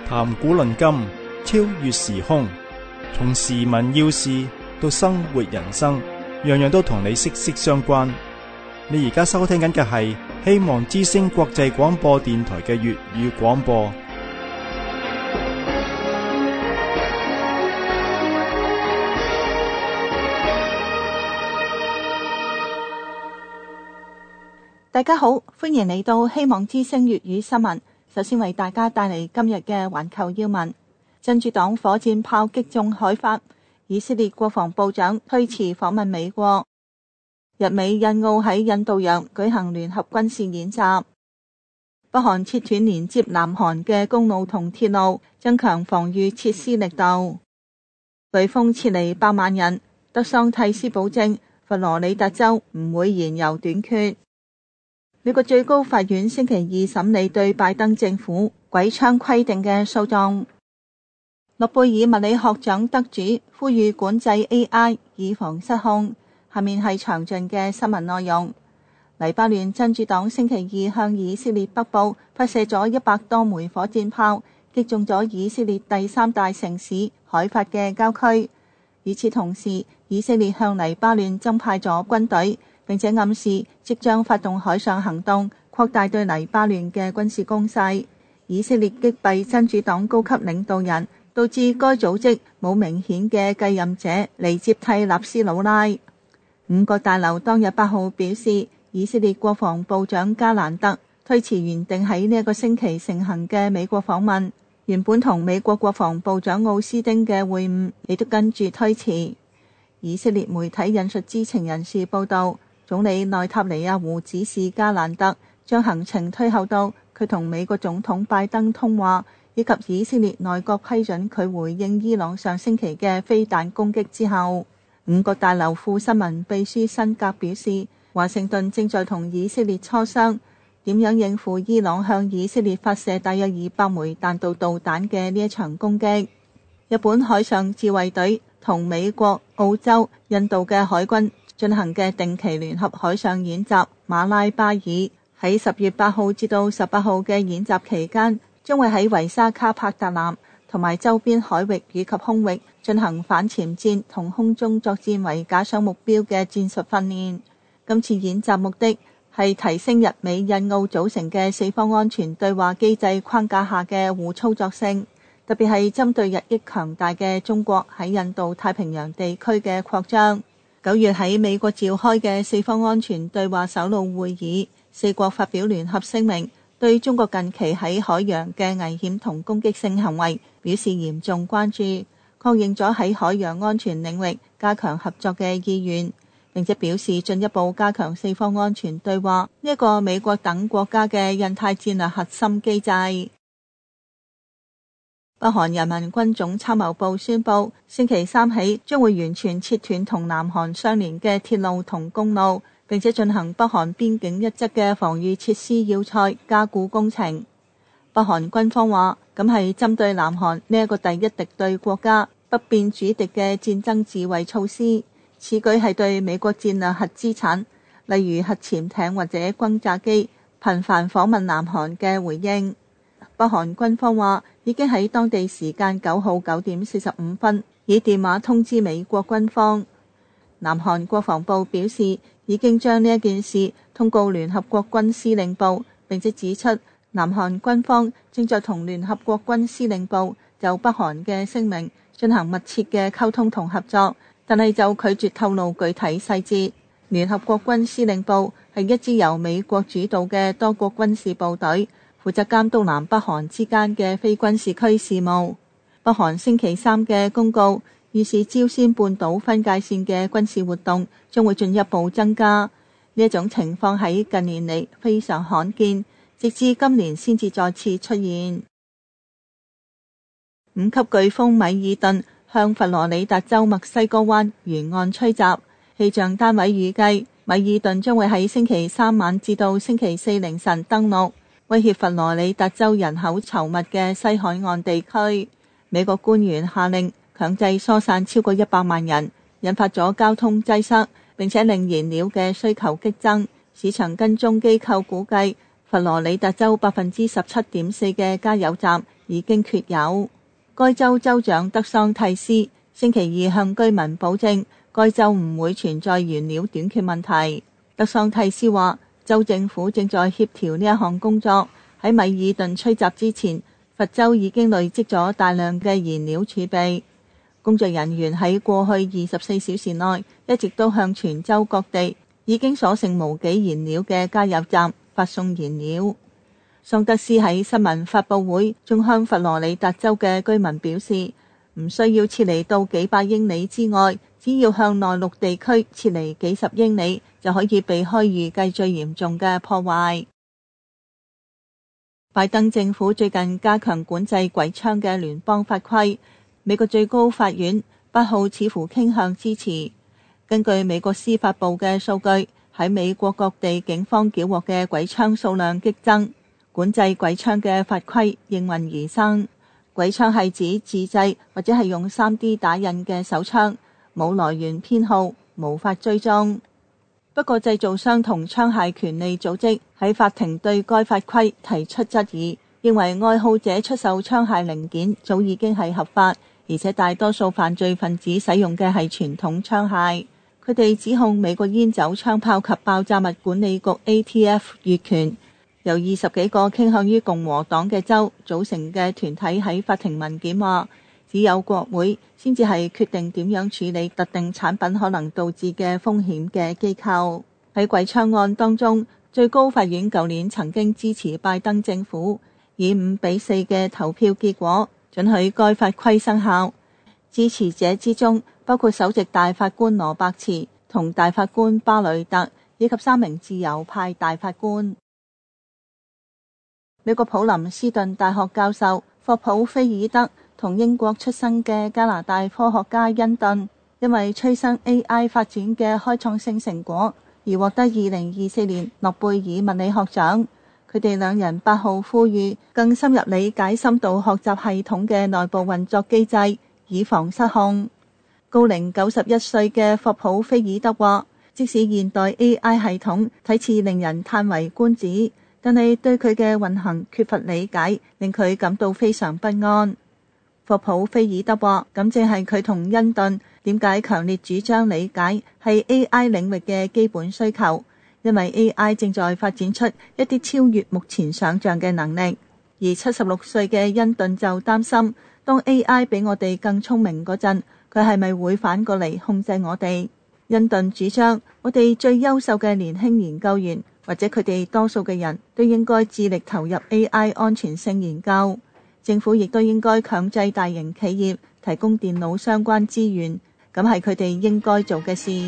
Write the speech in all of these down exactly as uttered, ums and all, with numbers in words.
談古論今，超越時空，從時聞要事到生活人生，樣樣都同你息息相關。你而家收聽緊嘅係希望之聲國際廣播電台嘅粵語廣播。 大家好，歡迎嚟到希望之聲粵語新聞。首先為大家帶嚟今日嘅環球要聞。真主黨火箭炮擊中海法，以色列國防部長推遲訪問美國。日美印澳喺印度洋舉行聯合軍事演習。北韓切斷連接南韓嘅公路同鐵路，增強防禦設施力度。颶風撤離百萬人，德桑蒂斯保證佛羅里達州唔會燃油短缺。美國最高法院星期二審理對拜登政府鬼槍規定嘅訴訟。諾貝爾物理學獎得主呼籲管制 A I 以防失控。下面係詳盡嘅新聞內容。黎巴嫩真主黨星期二向以色列北部發射咗一百多枚火箭炮，擊中咗以色列第三大城市海法嘅郊區。與此同時，以色列向黎巴嫩增派咗軍隊，並且暗示即將發動海上行動，擴大對黎巴嫩嘅軍事攻勢。以色列擊斃真主黨高級領導人，導致該組織冇明顯嘅繼任者嚟接替納斯魯拉。五角大樓當日八號表示，以色列國防部長加蘭特推遲原定喺呢一個星期成行嘅美國訪問，原本同美國國防部長奧斯汀嘅會晤亦都跟住推遲。以色列媒體引述知情人士報道，總理內塔尼亞胡指示加蘭特將行程推後到佢同美國總統拜登通話，以及以色列內閣批准佢回應伊朗上星期嘅飛彈攻擊之後。五角大樓副新聞秘書辛格表示，華盛頓正在同以色列磋商點樣應付伊朗向以色列發射大約二百枚彈道導彈嘅呢一場攻擊。日本海上自衛隊同美國、澳洲、印度嘅海軍進行嘅定期聯合海上演習馬拉巴爾，喺十月八號至到十八號嘅演習期間，將會喺維沙卡帕特南同埋周邊海域以及空域進行反潛戰同空中作戰為假想目標嘅戰術訓練。今次演習目的係提升日美印澳組成嘅四方安全對話機制框架下嘅互操作性，特別係針對日益強大嘅中國喺印度太平洋地區嘅擴張。九月喺美國召開嘅四方安全對話首腦會議，四國發表聯合聲明，對中國近期喺海洋嘅危險同攻擊性行為表示嚴重關注，確認咗喺海洋安全領域加強合作嘅意願，並且表示進一步加強四方安全對話呢一個美國等國家嘅印太戰略核心機制。北韓人民軍總參謀部宣布，星期三起將會完全切斷同南韓相連嘅鐵路同公路，並且進行北韓邊境一側嘅防禦設施要塞加固工程。北韓軍方話，咁係針對南韓呢一個第一敵對國家不變主敵嘅戰爭自衛措施。此舉係對美國戰略核資產，例如核潛艇或者轟炸機頻繁訪問南韓嘅回應。北韓軍方話，已經喺當地時間九號九點四十五分以電話通知美國軍方。南韓國防部表示，已經將呢一件事通告聯合國軍司令部，並且指出南韓軍方正在同聯合國軍司令部就北韓嘅聲明進行密切嘅溝通同合作，但係就拒絕透露具體細節。聯合國軍司令部係一支由美國主導嘅多國軍事部隊，負責監督南北韓之間嘅非軍事區事務。北韓星期三嘅公告預示朝鮮半島分界線嘅軍事活動將會進一步增加，呢一種情況喺近年嚟非常罕見，直至今年先至再次出現。五級颶風米爾頓向佛羅里達州墨西哥灣沿岸吹襲，氣象單位預計米爾頓將會喺星期三晚至到星期四凌晨登陸，威脅佛羅里達州人口稠密嘅西海岸地區。美國官員下令強制疏散超過一百萬人，引發咗交通擠塞，並且令燃料嘅需求激增。市場跟蹤機構估計，佛羅里達州百分之十七點四嘅加油站已經缺油。該州州長德桑蒂斯星期二向居民保證，該州唔會存在原料短缺問題。德桑蒂斯話，州政府正在協調呢一項工作。喺米爾頓吹襲之前，佛州已經累積咗大量嘅燃料儲備。工作人員喺過去二十四小時內一直都向全州各地已經所剩無幾燃料嘅加油站發送燃料。桑德斯喺新聞發佈會仲向佛羅里達州嘅居民表示，唔需要撤離到幾百英里之外，只要向內陸地區撤離幾十英里，就可以避開預計最嚴重嘅破壞。拜登政府最近加強管制鬼槍嘅聯邦法規，美國最高法院八號似乎傾向支持。根據美國司法部嘅數據，喺美國各地警方繳獲嘅鬼槍數量激增，管制鬼槍嘅法規應運而生。鬼槍係指自製或者係用 三 D 打印嘅手槍，冇來源編號，無法追蹤。不過製造商同槍械權利組織喺法庭對該法規提出質疑，認為愛好者出售槍械零件早已經係合法，而且大多數犯罪分子使用嘅係傳統槍械。佢哋指控美國煙酒、槍炮及爆炸物管理局 A T F 越權，由二十幾個傾向於共和黨嘅州組成嘅團體喺法庭文件話，只有國會先至係決定點樣處理特定產品可能導致嘅風險嘅機構。喺鬼槍案當中，最高法院舊年曾經支持拜登政府，以五比四嘅投票結果准許該法規生效。支持者之中包括首席大法官羅伯茨同大法官巴雷特，以及三名自由派大法官。美國普林斯頓大學教授霍普菲爾德同英國出生嘅加拿大科學家恩頓，因為催生 A I 發展嘅開創性成果而獲得二零二四年諾貝爾物理學獎。佢哋兩人八號呼籲更深入理解深度學習系統嘅內部運作機制，以防失控。高齡九十一歲嘅霍普菲爾德話，即使現代 A I 系統睇似令人嘆為觀止，但係對佢嘅運行缺乏理解，令佢感到非常不安。霍普菲爾德話，咁正係佢同恩頓點解強烈主張理解係 A I 領域嘅基本需求，因為 A I 正在發展出一啲超越目前想象嘅能力。而七十六歲嘅恩頓就擔心，當 A I 比我哋更聰明嗰陣，佢係咪會反過嚟控制我哋？恩頓主張，我哋最優秀嘅年輕研究員或者佢哋多數嘅人都應該致力投入 A I 安全性研究。政府亦都應該強制大型企業提供電腦相關資源，咁係佢哋應該做嘅事。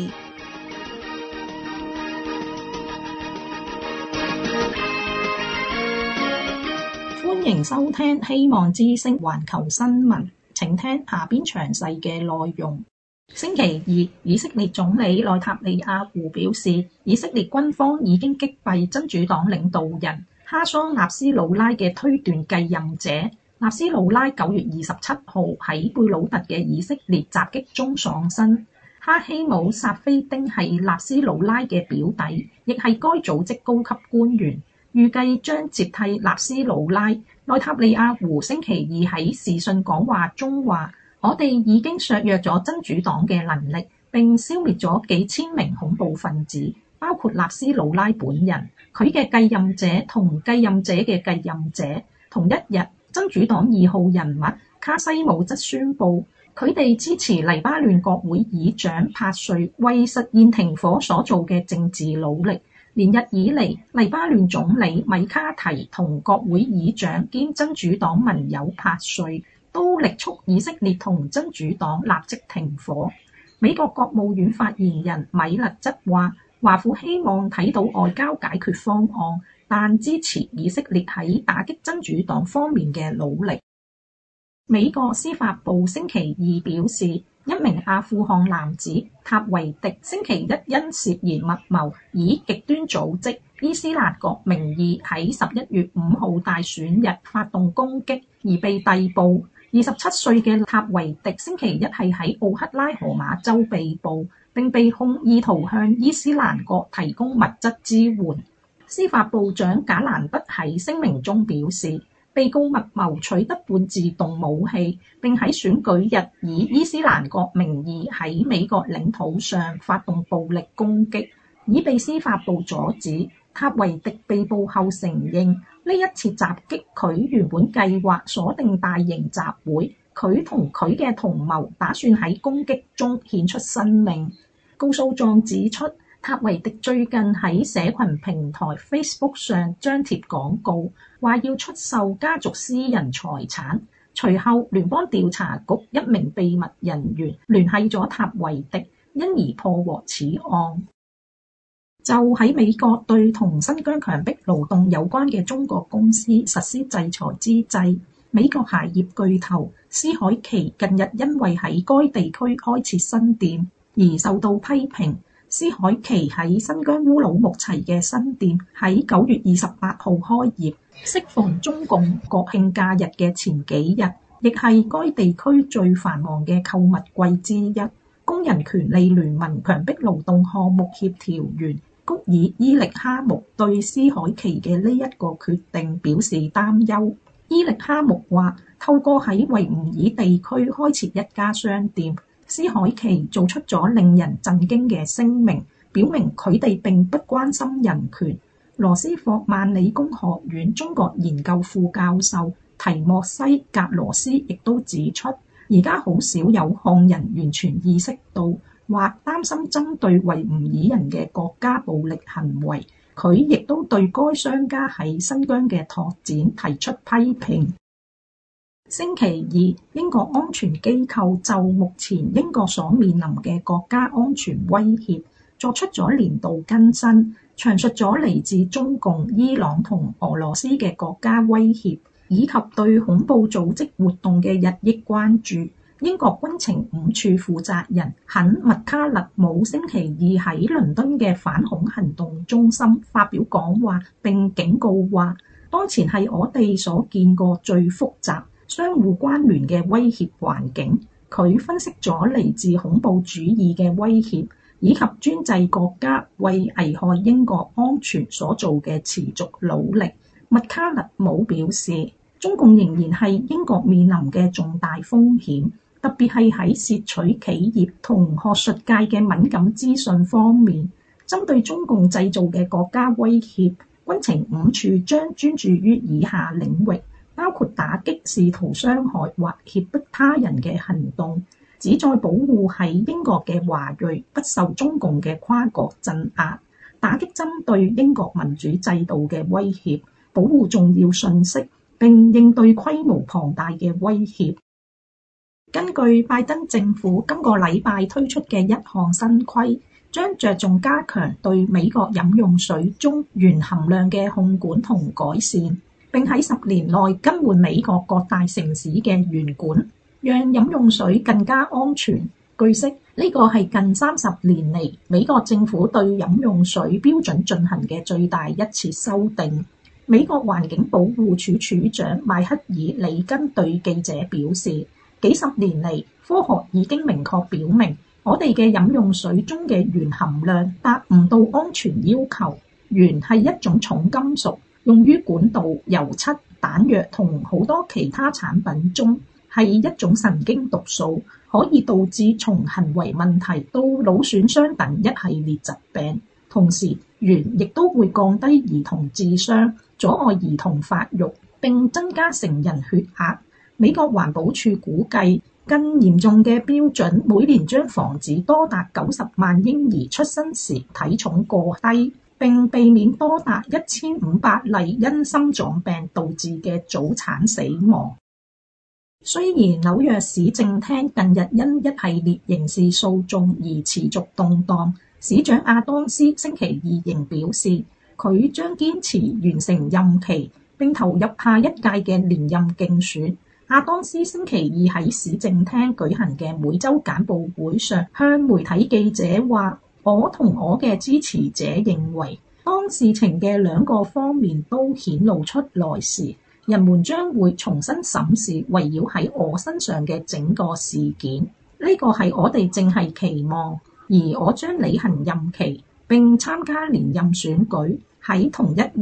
歡迎收聽希望之聲環球新聞，請聽下邊詳細嘅內容。星期二，以色列總理內塔尼亞胡表示，以色列軍方已經擊斃真主黨領導人哈桑納斯魯拉嘅推斷繼任者。納斯魯拉九月二十七號喺貝魯特嘅以色列襲擊中喪生。哈希姆薩菲丁係納斯魯拉嘅表弟，亦係該組織高級官員，預計將接替納斯魯拉。內塔尼亞胡星期二喺視訊講話中話，我哋已經削弱咗真主黨嘅能力，並消滅咗幾千名恐怖分子，包括納斯魯拉本人、佢嘅繼任者同繼任者嘅繼任者。同一日，真主黨二號人物卡西姆則宣布，佢哋支持黎巴嫩國會議長帕瑞為實現停火所做嘅政治努力。連日以嚟，黎巴嫩總理米卡提同國會議長兼真主黨盟友帕瑞都力促以色列同真主黨立即停火。美國國務院發言人米勒則話，華府希望睇到外交解決方案，但支持以色列喺打擊真主黨方面嘅努力。美國司法部星期二表示，一名阿富汗男子塔維迪星期一因涉嫌密謀以極端組織伊斯蘭國名義喺十一月五號大選日發動攻擊而被逮捕。二十七歲嘅塔維迪星期一係喺奧克拉荷馬州被捕，並被控意圖向伊斯蘭國提供物質支援。司法部長賈蘭德喺聲明中表示， 被告密謀取得半自動武器，並喺選舉日以伊斯蘭國名義喺美國領土上發動暴力攻擊，已被司法部阻止。塔維迪被捕後承認，呢一次襲擊佢原本計劃鎖定大型集會，佢同佢嘅同謀打算喺攻擊中獻出生命。告訴狀指出，塔維迪最近喺社群平台 Facebook 上張貼廣告，話要出售家族私人財產。隨後，聯邦調查局一名秘密人員聯繫咗塔維迪，因而破獲此案。就喺美國對同新疆強迫勞動有關嘅中國公司實施制裁之際，美國鞋業巨頭斯凱奇近日因為喺該地區開設新店而受到批評。斯凱奇喺新疆烏魯木齊嘅新店喺九月二十八號開業，適逢中共國慶假日嘅前幾日，亦係該地區最繁忙嘅購物季之一。工人權利聯盟強迫勞動項目協調員谷爾伊力哈木對斯凱奇嘅呢一個決定表示擔憂。伊力哈木話，透過喺維吾爾地區開設一家商店，斯凱奇做出咗令人震驚嘅聲明，表明佢哋並不關心人權。羅斯霍曼理工學院中國研究副教授提莫西格羅斯亦都指出，而家好少有漢人完全意識到或擔心針對維吾爾人嘅國家暴力行為。佢亦都對該商家喺新疆嘅拓展提出批評。星期二，英國安全機構就目前英國所面臨嘅國家安全威脅作出咗年度更新，詳述咗嚟自中共、伊朗同俄羅斯嘅國家威脅，以及對恐怖組織活動嘅日益關注。英國軍情五處負責人肯麥卡勒姆星期二喺倫敦嘅反恐行動中心發表講話，並警告話，當前係我哋所見過最複雜、相互關聯嘅威脅環境。佢分析咗嚟自恐怖主義嘅威脅，以及專制國家為危害英國安全所做嘅持續努力。麥卡勒姆表示，中共仍然係英國面臨嘅重大風險，特別係喺竊取企業同學術界嘅敏感資訊方面。針對中共製造嘅國家威脅，軍情五處將專注於以下領域，包括打擊試圖傷害或脅迫他人嘅行動，旨在保護喺英國嘅華裔不受中共嘅跨國鎮壓，打擊針對英國民主制度嘅威脅，保護重要信息，並應對規模龐大嘅威脅。根據拜登政府今個禮拜推出嘅一項新規，將着重加強對美國飲用水中鉛含量嘅控管同改善，並喺十年內更換美國各大城市嘅鉛管，讓飲用水更加安全。據悉，呢個係近三十年嚟美國政府對飲用水標準進行嘅最大一次修訂。美國環境保護署署長邁克爾里根對記者表示，幾十年嚟，科學已經明確表明，我哋嘅飲用水中嘅鉛含量達唔到安全要求。鉛係一種重金屬，用於管道、油漆、彈藥同好多其他產品中，係一種神經毒素，可以導致從行為問題到腦損傷等一系列疾病。同時，鉛亦都會降低兒童智商，阻礙兒童發育，並增加成人血壓。美國環保署估計，更嚴重嘅標準每年將防止多達九十萬嬰兒出生時體重過低，並避免多達一千五百例因心臟病導致嘅早產死亡。雖然紐約市政廳近日因一系列刑事訴訟而持續動盪，市長亞當斯星期二仍表示，佢將堅持完成任期，並投入下一屆嘅連任競選。亞當斯星期二喺市政廳舉行嘅每週簡報會上，向媒體記者話：我同我嘅支持者認為，當事情嘅兩個方面都顯露出來時，人們將會重新審視圍繞喺我身上嘅整個事件。呢個係我哋正係期望，而我將履行任期並參加連任選舉。喺同一日，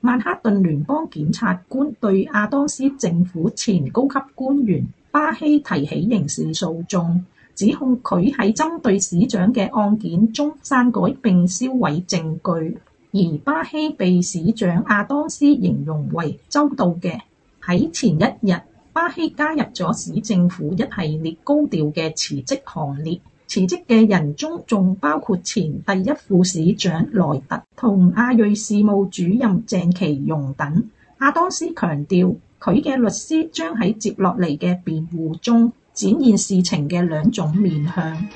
曼哈頓聯邦檢察官對阿當斯政府前高級官員巴希提起刑事訴訟，指控佢喺針對市長嘅案件中篡改並銷毀證據，而巴希被市長阿當斯形容為周到嘅。喺前一日，巴希加入咗市政府一系列高調嘅辭職行列，辭職嘅人中仲包括前第一副市長萊特同亞裔事務主任鄭其容等。阿當斯強調，佢嘅律師將喺接落嚟嘅辯護中展現事情嘅兩種面向。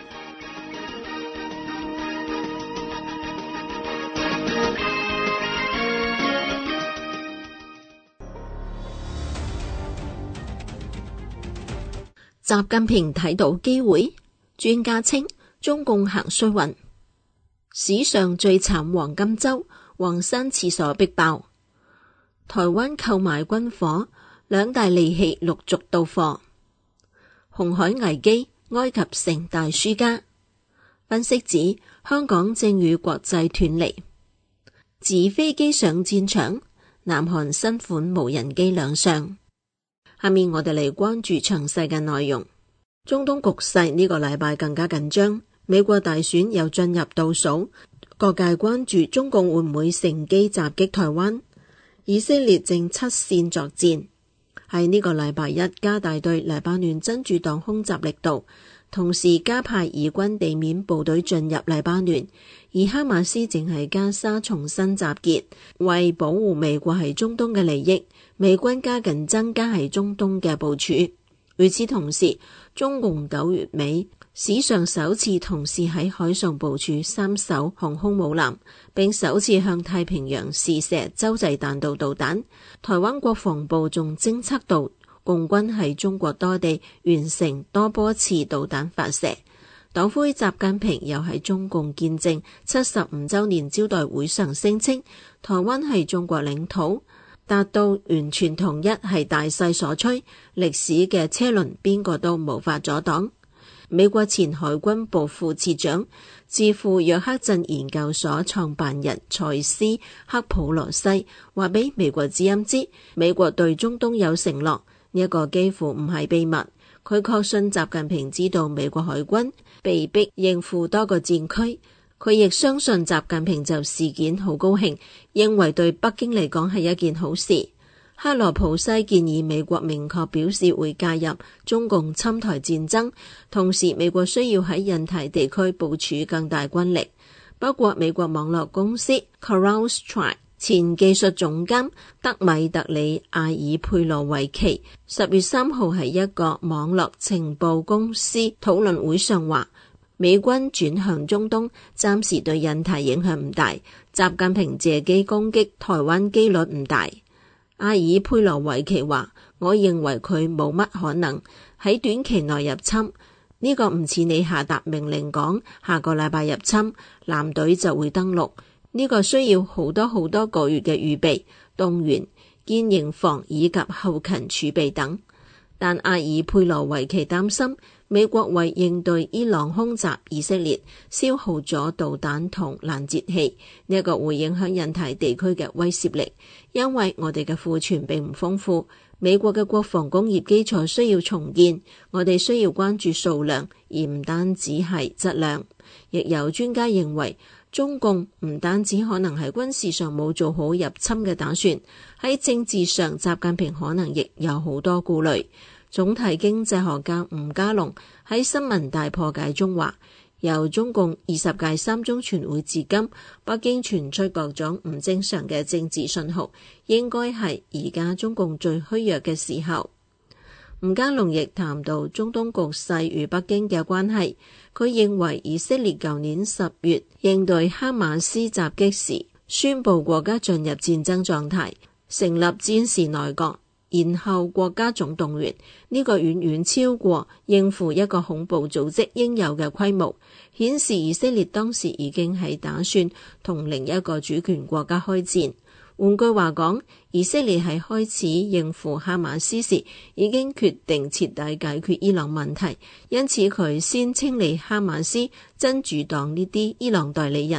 習近平睇到機會，專家稱中共行衰運。史上最慘黃金週，黃山廁所逼爆。台灣購買軍火，兩大利器陸續到貨。紅海危機，埃及成大輸家。分析指香港正與國際斷離。紙飛機上戰場，南韓新款無人機亮相。下面我哋嚟關注詳細嘅內容。中東局勢呢個禮拜更加緊張，美國大選又進入倒數，各界關注中共會唔會乘機襲擊台灣。以色列正七線作戰，喺呢個禮拜一加大對黎巴嫩真主黨空襲力度，同時加派以軍地面部隊進入黎巴嫩，而哈馬斯正喺加沙重新集結，為保護美國喺中東嘅利益，美軍加緊增加喺中東嘅部署。與此同時，中共九月尾史上首次同時喺海上部署三艘航空母艦，並首次向太平洋試射洲際彈道導彈。台灣國防部仲偵測到共軍喺中國多地完成多波次導彈發射。黨魁習近平又喺中共建政七十五週年招待會上聲稱，台灣係中國領土，達到完全統一係大勢所趨，歷史嘅車輪邊個都無法阻擋。美國前海軍部副次長、智庫約克鎮研究所創辦人蔡斯克普羅西話俾美國之音知，美國對中東有承諾，呢一個幾乎唔係秘密。佢確信習近平知道美國海軍被逼應付多個戰區，佢亦相信習近平就事件好高興，認為對北京嚟講係一件好事。克羅普西建議美國明確表示會介入中共侵台戰爭，同時美國需要喺印太地區部署更大軍力。不過美國網絡公司 CrowdStrike 前技術總監德米特里阿爾佩羅維奇十月三號喺一個網絡情報公司討論會上話，美軍轉向中東，暫時對印太影響唔大，習近平借機攻擊台灣機率唔大。阿爾佩羅維奇話，我認為佢冇乜可能喺短期內入侵，呢個唔似你下達命令講下個禮拜入侵，艦隊就會登陸，呢個需要好多好多個月嘅預備、動員、建營房以及後勤儲備等。但阿爾佩羅維奇擔心，美國為應對伊朗空襲以色列，消耗咗導彈同攔截器，呢一個會影響印太地區嘅威懾力，因為我哋嘅庫存並唔豐富，美國嘅國防工業基礎需要重建，我哋需要關注數量，而唔單止係質量。亦有專家認為，中共唔單止可能喺軍事上冇做好入侵嘅打算，喺政治上習近平可能亦有好多顧慮。總體經濟學家吳家龍喺新聞大破解中話，由中共二十屆三中全會至今，北京傳出各種唔正常嘅政治信號，應該係而家中共最虛弱嘅時候。吳家龍亦談到中東局勢與北京嘅關係，佢認為以色列舊年十月應對哈馬斯襲擊時，宣布國家進入戰爭狀態，成立戰時內閣，然後國家總動員，呢個遠遠超過應付一個恐怖組織應有嘅規模，顯示以色列當時已經係打算同另一個主權國家開戰。換句話講，以色列喺開始應付哈馬斯時，已經決定徹底解決伊朗問題，因此佢先清理哈馬斯真主黨呢啲伊朗代理人，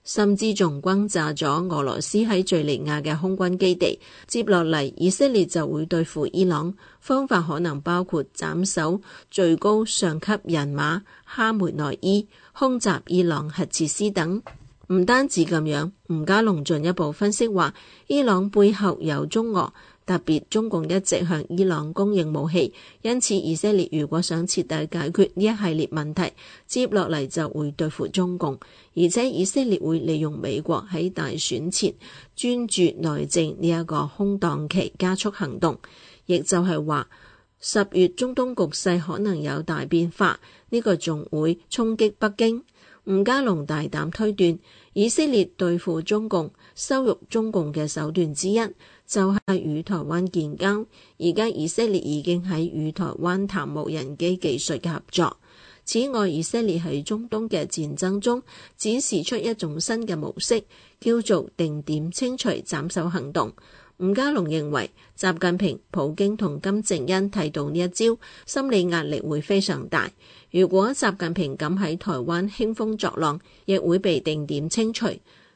甚至仲轟炸咗俄羅斯喺敘利亞嘅空軍基地。接落嚟，以色列就會對付伊朗，方法可能包括斬首最高上級人馬哈梅內伊、空襲伊朗核設施等。唔單止咁樣，吳家龍進一步分析話，伊朗背後有中俄，特別中共一直向伊朗供應武器，因此以色列如果想徹底解決呢一系列問題，接落嚟就會對付中共，而且以色列會利用美國喺大選前專注內政呢一個空檔期加速行動，亦就係話十月中東局勢可能有大變化，呢個仲會衝擊北京。吳家龍大膽推斷，以色列對付中共、羞辱中共嘅手段之一，就係與台灣建交。而家以色列已經喺與台灣談無人機技術嘅合作。此外，以色列喺中東嘅戰爭中展示出一種新嘅模式，叫做定點清除斬首行動。吳家龍認為，習近平、普京同金正恩睇到呢一招，心理壓力會非常大。如果習近平敢喺台灣興風作浪，亦會被定點清除。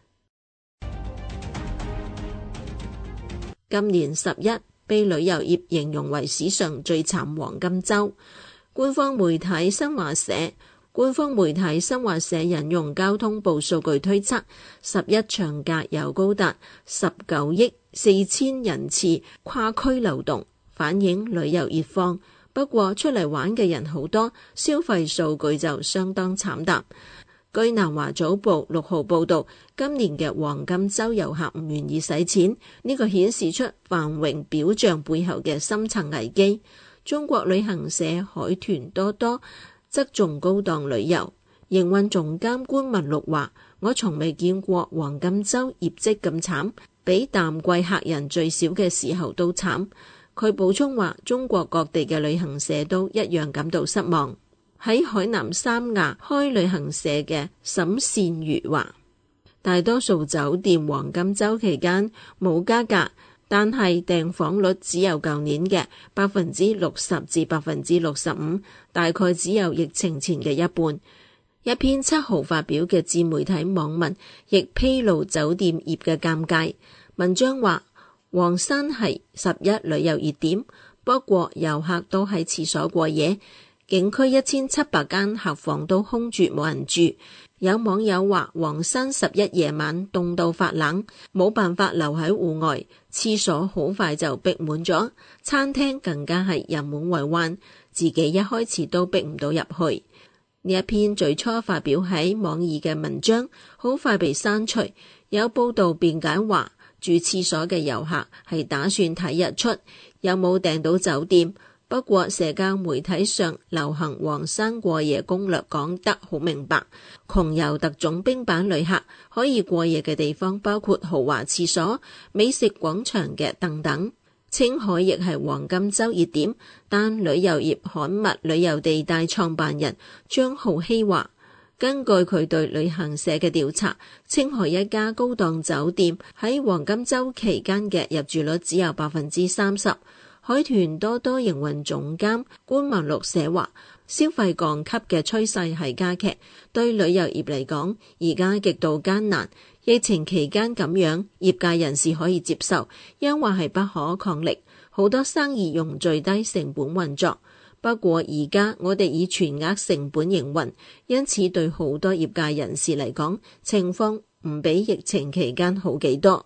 今年十一被旅遊業形容為史上最慘黃金週。官方媒體新華社官方媒體新華社引用交通部數據推測，十一長假有高達十九億四千人次跨區流動，反映旅遊熱放。不過出嚟玩嘅人好多，消費數據就相當慘淡。據南華早報六號報道，今年嘅黃金週遊客唔願意使錢，呢個顯示出繁榮表象背後嘅深層危機。中國旅行社海豚多多側重高檔旅遊，營運總監官文祿話：我從未見過黃金週業績咁慘，比淡季客人最少嘅時候都慘。佢補充話，中國各地嘅旅行社都一樣感到失望。喺海南三亞開旅行社嘅沈善如話，大多數酒店黃金週期間冇加價，但係訂房率只有舊年嘅百分之六十至百分之六十五，大概只有疫情前嘅一半。一篇七號發表嘅自媒體網文亦披露酒店業嘅尷尬。文章話，黃山係十一旅遊熱點，不過遊客都喺廁所過夜，景區一千七百間客房都空住冇人住。有網友話，黃山十一夜晚凍到發冷，冇辦法留喺戶外，廁所好快就逼滿咗，餐廳更加係人滿為患，自己一開始都逼唔到入去。呢一篇最初發表喺網易嘅文章，好快被刪除。有報道辯解話，住廁所嘅遊客係打算睇日出，有冇訂到酒店。不過社交媒體上流行黃山過夜攻略講得好明白，窮遊特種兵版旅客可以過夜嘅地方包括豪華廁所、美食廣場嘅等等。青海亦係黃金週熱點，但旅遊業刊物旅遊地帶創辦人張浩希話，根據佢對旅行社嘅調查，青海一家高檔酒店喺黃金週期間嘅入住率只有百分之三十。海豚多多營運總監官文祿寫話，消費降級嘅趨勢係加劇，對旅遊業嚟講，而家極度艱難。疫情期間咁樣，業界人士可以接受，因為係不可抗力，好多生意用最低成本運作。不過而家我哋以全額成本營運，因此對好多業界人士嚟講，情況唔比疫情期間好幾多。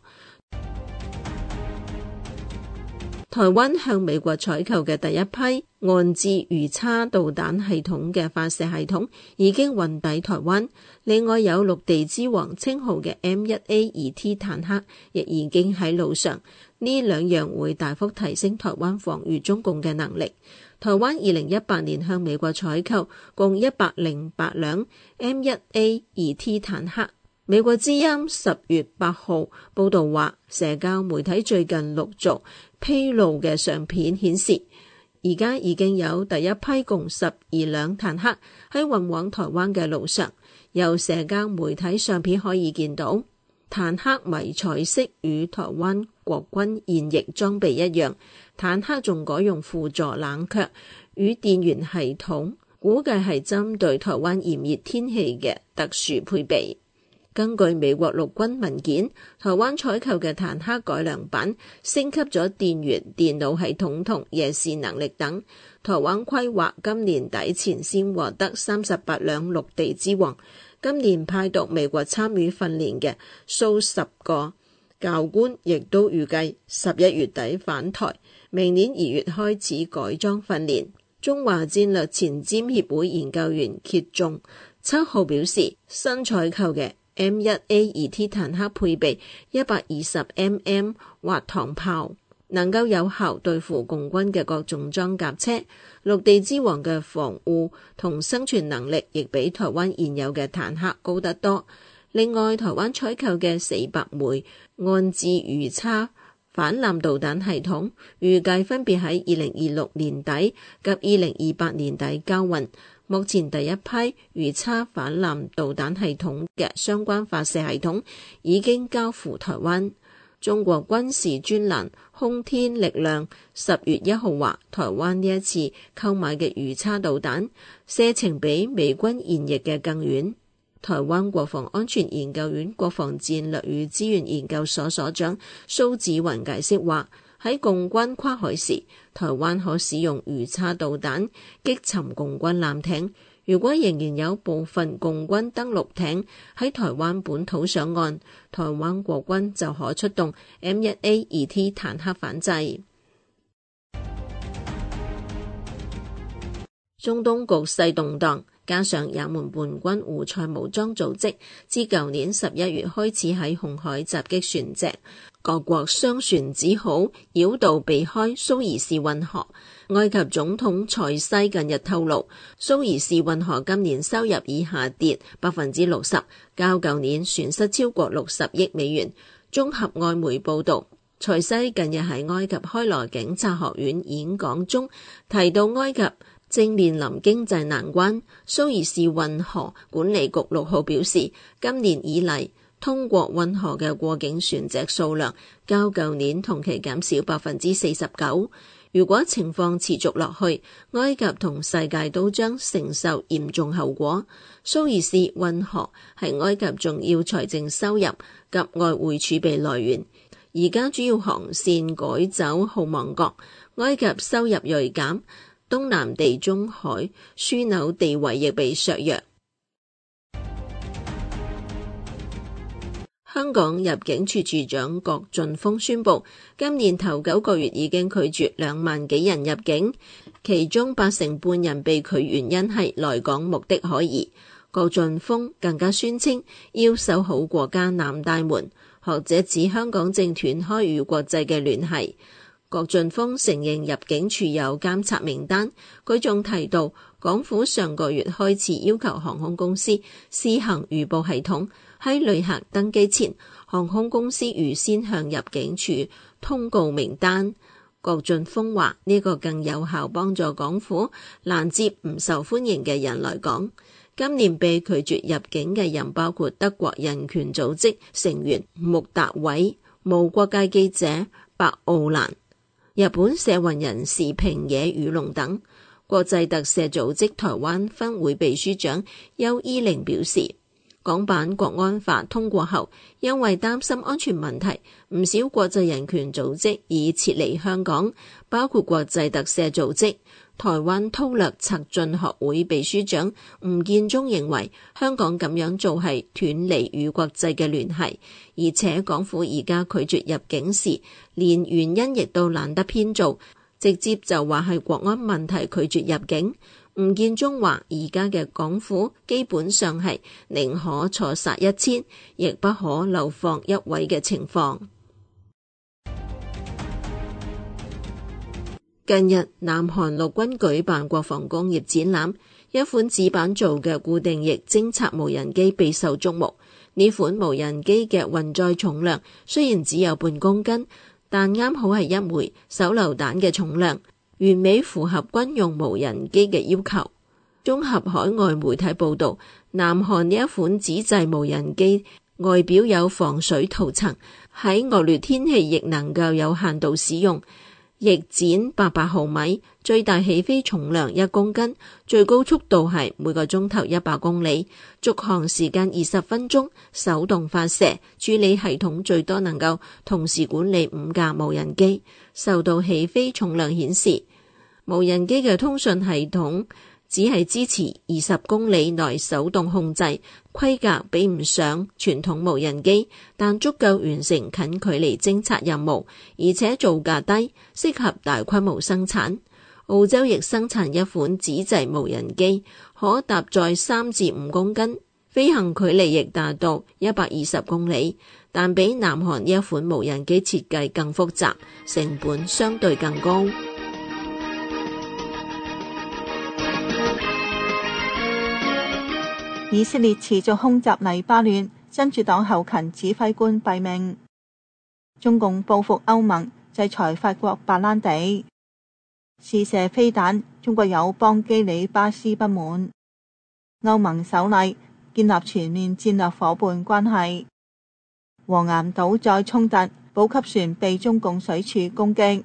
台灣向美國採購嘅第一批岸置魚叉導彈系統嘅發射系統已經運抵台灣，另外有陸地之王稱號嘅 M 一 A 二 T 坦克亦已經喺路上，呢兩樣會大幅提升台灣防禦中共嘅能力。台灣二零一八年向美國採購共一百零八輛 M 一 A 二 T 坦克。美國之音十月八號報道話，社交媒體最近陸續披露嘅相片顯示，而家已經有第一批共十二輛坦克喺運往台灣嘅路上。由社交媒體相片可以見到，坦克迷彩色與台灣國軍現役裝備一樣，坦克仲改用輔助冷卻與電源系統，估計係針對台灣炎熱天氣嘅特殊配備。 根據美國陸軍文件，台灣採購嘅坦克改良版升級咗電源、電腦系統同夜視能力等。台灣規劃今年底前先獲得三十八輛陸地之王。今年派到美國參與訓練嘅數十個教官，亦都預計十一月底返台，明年二月開始改裝訓練。中華戰略前瞻協會研究員揭仲七號表示，新採購嘅 M 一 A 二 T 坦克配備一百二十 millimeter 滑膛炮，能夠有效對付共軍嘅各種裝甲車。陸地之王嘅防護同生存能力亦比台灣現有嘅坦克高得多。另外，台灣採購嘅四百枚岸置魚叉反艦導彈系統，預計分別喺二零二六年底及二零二八年底交運。目前第一批魚叉反艦導彈系統嘅相關發射系統已經交付台灣。中國軍事專欄空天力量十月一號話，台灣呢一次購買嘅魚叉導彈射程比美軍現役嘅更遠。台灣國防安全研究院國防戰略與資源研究所所長蘇紫雲解釋話，喺共軍跨海時，台灣可使用魚叉導彈擊沉共軍艦艇。如果仍然有部分共軍登陸艇喺台灣本土上岸，台灣國軍就可出動 M 一 A 二 T 坦克反制。中東局勢動盪，加上也門叛軍胡塞武裝組織自舊年十一月開始喺紅海襲擊船隻，各國商船只好繞道避開蘇伊士運河。埃及總統塞西近日透露，蘇伊士運河今年收入已下跌百分之六十，較舊年損失超過六十億美元。綜合外媒報道，塞西近日喺埃及開羅警察學院演講中提到，埃及正面臨經濟難關。蘇伊士運河管理局六號表示，今年以嚟通過運河嘅過境船隻數量較舊年同期減少百分之四十九。如果情況持續落去，埃及同世界都將承受嚴重後果。蘇伊士運河係埃及重要財政收入及外匯儲備來源，而家主要航線改走好望角，埃及收入銳減，東南地中海樞紐地位亦被削弱。香港入境處處長郭俊峰宣布，今年頭九個月已經拒絕兩萬幾人入境，其中八成半人被拒原因係來港目的可疑。郭俊峰更加宣稱要守好國家南大門。學者指香港正斷開與國際嘅聯繫。郭俊峰承認入境處有監察名單，佢仲提到港府上個月開始要求航空公司試行預報系統，喺旅客登機前，航空公司預先向入境處通告名單。郭俊峰話呢個更有效幫助港府攔截唔受歡迎嘅人來港。今年被拒絕入境嘅人包括德國人權組織成員穆達偉、無國界記者白奧蘭、日本社運人士平野宇龍等。國際特赦組織台灣分會秘書長邱依玲表示，港版國安法通過後，因為擔心安全問題，唔少國際人權組織已撤離香港，包括國際特赦組織。台灣韜略策進學會秘書長吳建中認為，香港咁樣做係斷離與國際嘅聯繫，而且港府而家拒絕入境時，連原因亦都懶得編造，直接就話係國安問題拒絕入境。吳建中話，而家嘅港府基本上係寧可錯殺一千，亦不可流放一位嘅情況。近日，南韓陸軍舉辦國防工業展覽，一款紙板做嘅固定翼偵察無人機備受矚目。呢款無人機嘅運載重量雖然只有半公斤，但啱好係一枚手榴彈嘅重量，完美符合軍用無人機嘅要求。綜合海外媒體報道，南韓呢一款紙製無人機外表有防水塗層，喺惡劣天氣亦能夠有限度使用。 翼展八百毫米，最大起飛重量一公斤，最高速度係每個鐘頭一百公里，續航時間二十分鐘，手動發射，處理系統最多能夠同時管理五架無人機。受到起飛重量顯示，無人機嘅通訊系統只係支持二十公里內手動控制，規格比唔上傳統無人機，但足夠完成近距離偵察任務，而且造價低，適合大規模生產。澳洲亦生產一款紙製無人機，可搭載三至五公斤，飛行距離亦達到一百二十公里，但比南韓一款無人機設計更複雜，成本相對更高。 以色列持續空襲黎巴嫩，真主黨後勤指揮官斃命。中共報復歐盟，制裁法國白蘭地。試射飛彈，中國友邦基里巴斯不滿。歐盟首例建立全面戰略夥伴關係。黃岩島再衝突，補給船被中共水柱攻擊。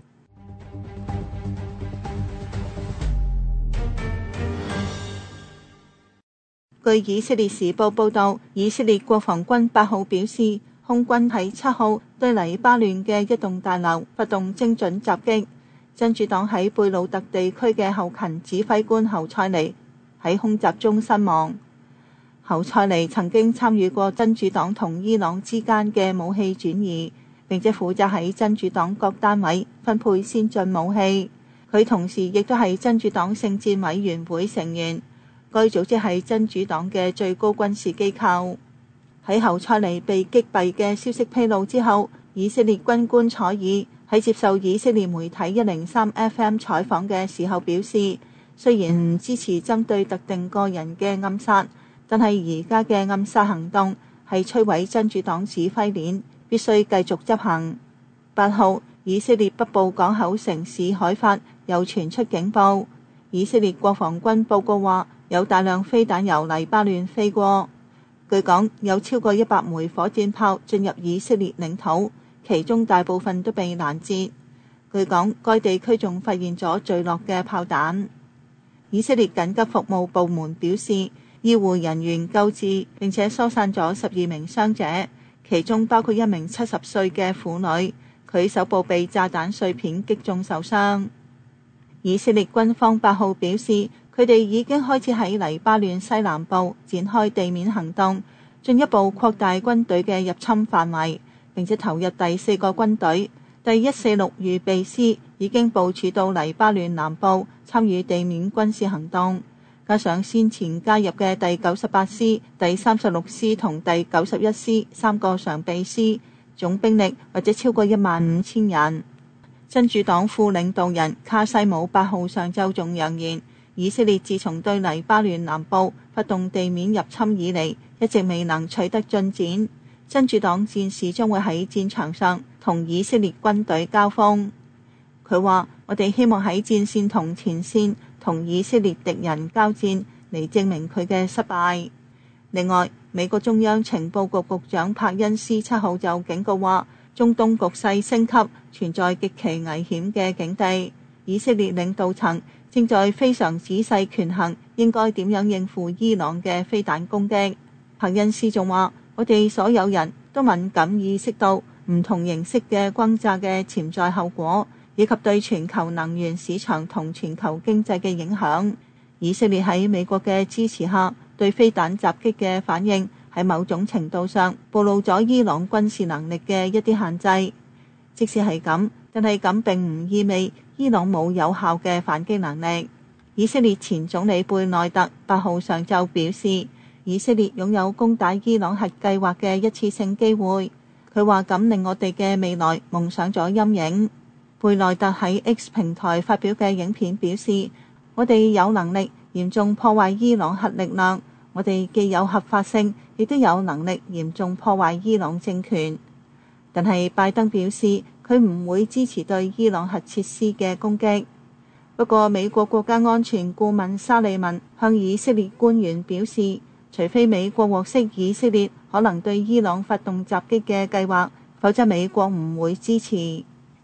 據以色列時報報道，以色列國防軍八號表示，空軍喺七號對黎巴嫩嘅一棟大樓發動精準襲擊。真主黨喺貝魯特地區嘅後勤指揮官侯賽尼喺空襲中身亡。侯賽尼曾經參與過真主黨同伊朗之間嘅武器轉移，並且負責喺真主黨各單位分配先進武器。佢同時亦都係真主黨聖戰委員會成員。該組織係真主黨嘅最高軍事機構。喺侯賽尼被擊斃嘅消息披露之後，以色列軍官楚爾喺接受以色列媒體一零三 F M 採訪嘅時候表示，雖然唔支持針對特定個人嘅暗殺，但係而家嘅暗殺行動係摧毀真主黨指揮鏈，必須繼續執行。八號，以色列北部港口城市海法又傳出警報，以色列國防軍報告話，有大量飛彈由黎巴嫩飛過，據講有超過一百枚火箭炮進入以色列領土，其中大部分都被攔截。據講該地區仲發現咗墜落嘅炮彈。以色列緊急服務部門表示，醫護人員救治並且疏散咗十二名傷者，其中包括一名七十歲嘅婦女，佢手部被炸彈碎片擊中受傷。以色列軍方八號表示，佢哋已經開始喺黎巴嫩西南部展開地面行動，進一步擴大軍隊嘅入侵範圍，並且投入第四個軍隊第一四六預備師已經部署到黎巴嫩南部參與地面軍事行動，加上先前加入嘅第九十八師、第三十六師同第九十一師三個常備師，總兵力或者超過一萬五千人。真主黨副領導人卡西姆八號上晝仲揚言，以色列自從對黎巴嫩南部發動地面入侵以嚟，一直未能取得進展。真主黨戰士將會喺戰場上同以色列軍隊交鋒。佢話：我哋希望喺戰線同前線同以色列敵人交戰，嚟證明佢嘅失敗。另外，美國中央情報局局長柏恩斯七號就警告話，中東局勢升級，存在極其危險嘅境地。以色列領導層正在非常仔細權衡應該點樣應付伊朗嘅飛彈攻擊。柏恩斯仲話：我哋所有人都敏感意識到唔同形式嘅轟炸嘅潛在後果，以及對全球能源市場同全球經濟嘅影響。以色列喺美國嘅支持下，對飛彈襲擊嘅反應喺某種程度上暴露咗伊朗軍事能力嘅一啲限制。即使係咁，但係咁並唔意味伊朗冇有，有效嘅反擊能力。以色列前總理貝內特八號上晝表示，以色列擁有攻打伊朗核計劃嘅一次性機會。佢話咁令我哋嘅未來蒙上咗陰影。貝內特喺 X 平台發表嘅影片表示，我哋有能力嚴重破壞伊朗核力量，我哋既有合法性，亦都有能力嚴重破壞伊朗政權。但係拜登表示，佢唔會支持對伊朗核設施嘅攻擊。不過，美國國家安全顧問沙利文向以色列官員表示，除非美國獲悉以色列可能對伊朗發動襲擊嘅計劃，否則美國唔會支持。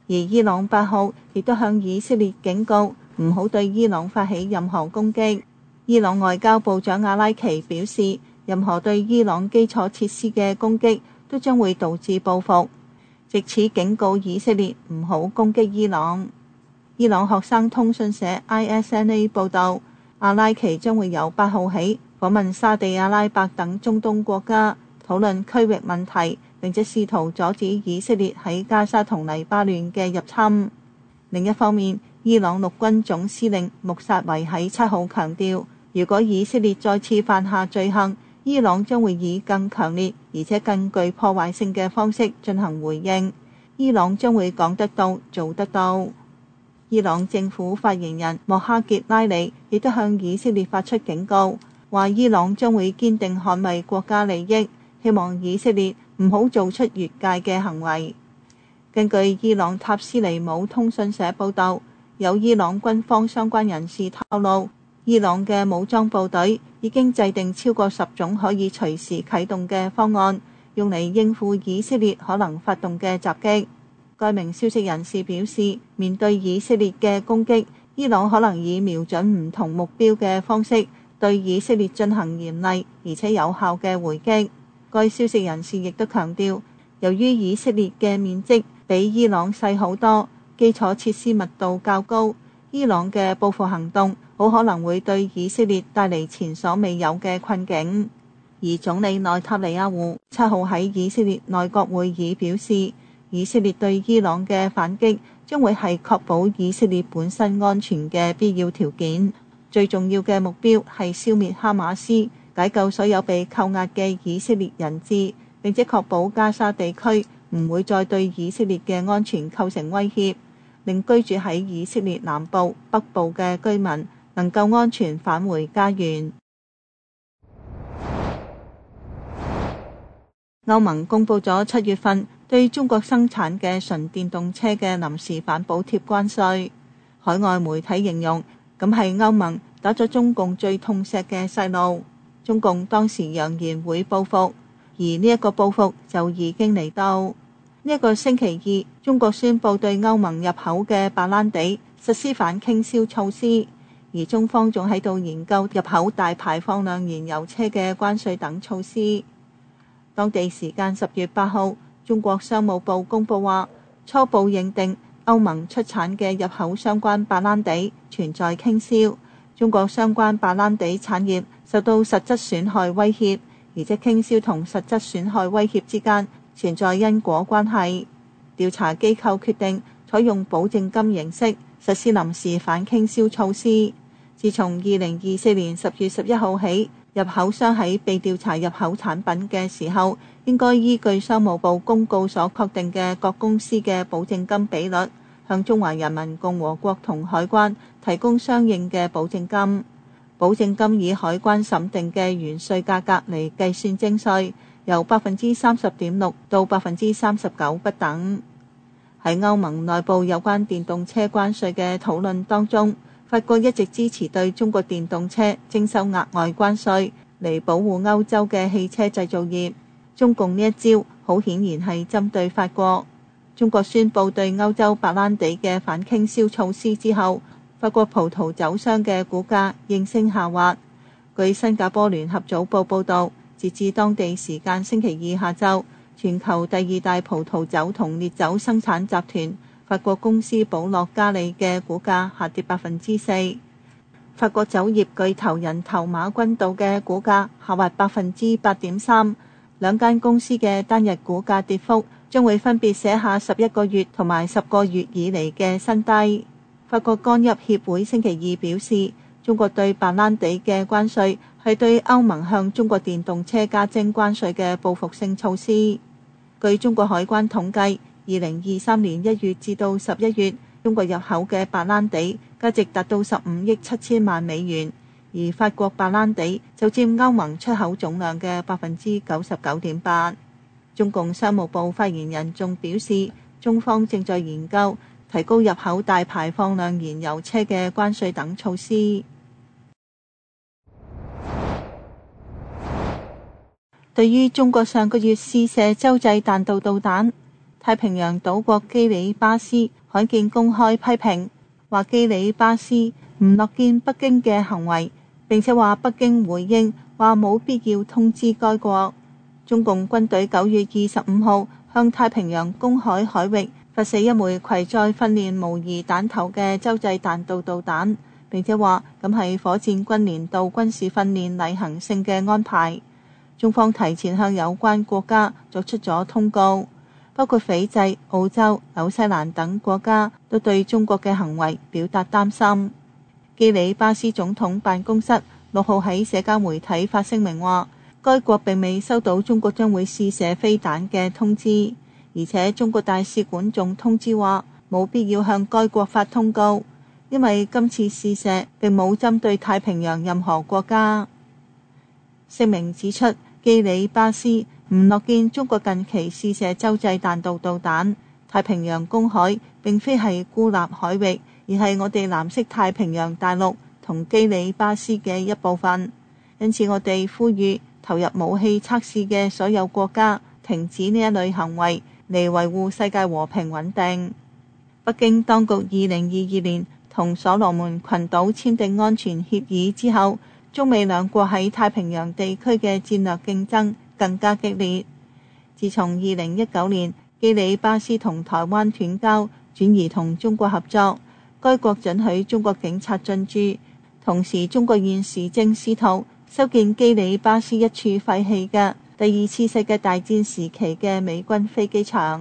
而伊朗八號亦都向以色列警告唔好對伊朗發起任何攻擊。伊朗外交部長阿拉奇表示，任何對伊朗基礎設施嘅攻擊都將會導致報復，藉此警告以色列唔好攻擊伊朗。伊朗學生通訊社 I S N A 報導，阿拉奇將會由八號起訪問沙地阿拉伯等中東國家，討論區域問題，並且試圖阻止以色列喺加沙同黎巴嫩嘅入侵。另一方面，伊朗陸軍總司令穆薩維喺七號強調，如果以色列再次犯下罪行，伊朗將會以更強烈而且更具破壞性嘅方式進行回應。伊朗將會講得到做得到。伊朗政府發言人莫哈傑拉里亦都向以色列發出警告，話伊朗將會堅定捍衛國家利益，希望以色列唔好做出越界嘅行為。根據伊朗塔斯尼姆通訊社報導，有伊朗軍方相關人士透露，伊朗嘅武裝部隊已經制定超過十種可以隨時啟動嘅方案，用嚟應付以色列可能發動嘅襲擊。該名消息人士表示，面對以色列嘅攻擊，伊朗可能以瞄準唔同目標嘅方式對以色列進行嚴厲而且有效嘅回擊。該消息人士亦都強調，由於以色列嘅面積比伊朗細好多，基礎設施密度較高，伊朗嘅報復行動好可能會對以色列帶嚟前所未有嘅困境。而總理內塔尼亞胡七號喺以色列內閣會議表示，以色列對伊朗嘅反擊將會係確保以色列本身安全嘅必要條件。最重要嘅目標係消滅哈馬斯，解救所有被扣押嘅以色列人質，並且確保加沙地區唔會再對以色列嘅安全構成威脅，令居住喺以色列南部、北部嘅居民能夠安全返回家園。歐盟公布咗七月份對中國生產嘅純電動車嘅臨時反補貼關稅。海外媒體形容，咁係歐盟打咗中共最痛錫嘅細路。中共當時揚言會報復，而呢一個報復就已經嚟到。呢、這、一個星期二，中國宣布對歐盟入口嘅白蘭地實施反傾銷措施，而中方仲喺度研究入口大排放量燃油車嘅關稅等措施。當地時間十月八號，中國商務部公布話，初步認定歐盟出產嘅入口相關白蘭地存在傾銷，中國相關白蘭地產業受到實質損害威脅，而且傾銷同實質損害威脅之間存在因果關係。調查機構決定採用保證金形式實施臨時反傾銷措施。自從二零二四年十月十一號起，入口商喺被調查入口產品嘅時候，應該依據商務部公告所確定嘅各公司嘅保證金比率，向中華人民共和國同海關提供相應嘅保證金。保證金以海關審定嘅原稅價格嚟計算徵稅，由百分之三十點六到百分之三十九不等。喺歐盟內部有關電動車關稅嘅討論當中，法國一直支持對中國電動車徵收額外關稅，嚟保護歐洲嘅汽車製造業。中共呢一招好顯然係針對法國。中國宣布對歐洲白蘭地嘅反傾銷措施之後，法國葡萄酒商嘅股價應聲下滑。據新加坡聯合早報報導，截至當地時間星期二下晝，全球第二大葡萄酒同烈酒生產集團法國公司保樂加利嘅股價下跌百分之四，法國酒業巨頭人頭馬君道嘅股價下滑百分之八點三，兩間公司嘅單日股價跌幅將會分別寫下十一個月同埋十個月以嚟嘅新低。法國干邑協會星期二表示，中國對白蘭地嘅關稅係對歐盟向中國電動車加徵關稅嘅報復性措施。據中國海關統計，二零二三年一月至到十一月，中國入口嘅白蘭地價值達到十五億七千萬美元，而法國白蘭地就佔歐盟出口總量嘅百分之九十九點八。中共商務部發言人仲表示，中方正在研究提高入口大排放量燃油車嘅關稅等措施。對於中國上個月試射洲際彈道導彈， 太平洋島國基里巴斯罕見公開批評，話基里巴斯唔樂見北京嘅行為，並且話北京回應話冇必要通知該國。中共軍隊九月二十五號向太平洋公海海域發射一枚攜載訓練模擬彈頭嘅洲際彈道導彈，並且話咁係火箭軍年度軍事訓練例行性嘅安排。中方提前向有關國家作出咗通告，包括斐濟、澳洲、紐西蘭等國家都對中國嘅行為表達擔心。基里巴斯總統辦公室六號喺社交媒體發聲明話，該國並未收到中國將會試射飛彈嘅通知，而且中國大使館仲通知話冇必要向該國發通告，因為今次試射並冇針對太平洋任何國家。聲明指出，基里巴斯唔樂見中國近期試射洲際彈道導彈，太平洋公海並非係孤立海域，而係我哋藍色太平洋大陸同基里巴斯嘅一部分。因此我哋呼籲投入武器測試嘅所有國家停止呢一類行為，嚟維護世界和平穩定。北京當局二零二二年同所羅門群島簽訂安全協議之後，中美兩國喺太平洋地區嘅戰略競爭更加激烈。自從二零一九年基里巴斯同台灣斷交，轉移同中國合作，該國准許中國警察進駐，同時中國現時正試圖修建基里巴斯一處廢棄嘅第二次世界大戰時期嘅美軍飛機場。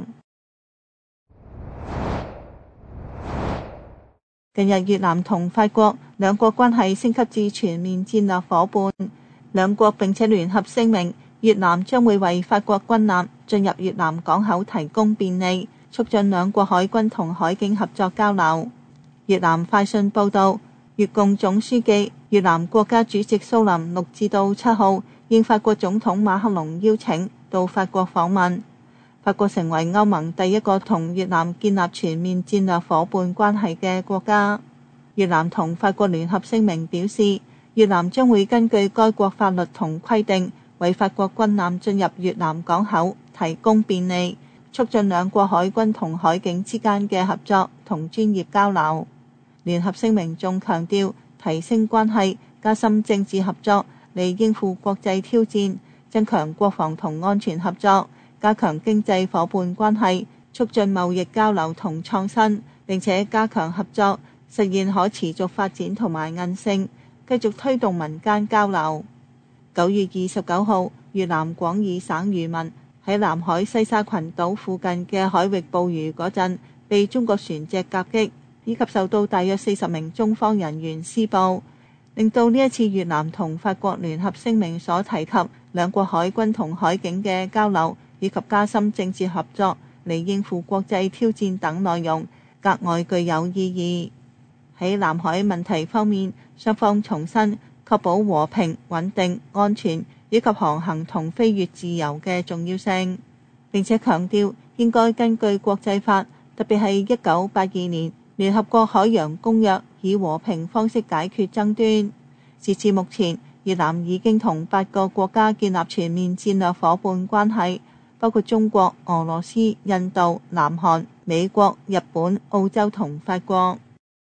近日越南同法國兩國關係升級至全面戰略夥伴，兩國並且聯合聲明，越南將會為法國軍艦進入越南港口提供便利，促進兩國海軍同海警合作交流。越南快訊報道，越共總書記、越南國家主席蘇林六至到七號應法國總統馬克龍邀請到法國訪問。法國成為歐盟第一個同越南建立全面戰略夥伴關係嘅國家。越南同法國聯合聲明表示，越南將會根據該國法律同規定，為法國軍艦進入越南港口提供便利，促進兩國海軍同海警之間嘅合作同專業交流。聯合聲明仲強調，提升關係、加深政治合作，嚟應付國際挑戰，增強國防同安全合作，加強經濟夥伴關係，促進貿易交流同創新，並且加強合作，實現可持續發展同埋韌性，繼續推動民間交流。九月二十九號，越南廣義省漁民喺南海西沙群島附近嘅海域捕魚嗰陣，被中國船隻夾擊，以及受到大約四十名中方人員施暴，令到呢一次越南同法國聯合聲明所提及兩國海軍同海警嘅交流，以及加深政治合作嚟應付國際挑戰等內容，格外具有意義。喺南海問題方面，雙方重申確保和平、穩定、安全以及航行同飛越自由嘅重要性，並且強調應該根據國際法，特別係一九八二年聯合國海洋公約，以和平方式解決爭端。截至目前，越南已經同八個國家建立全面戰略夥伴關係，包括中國、俄羅斯、印度、南韓、美國、日本、澳洲同法國。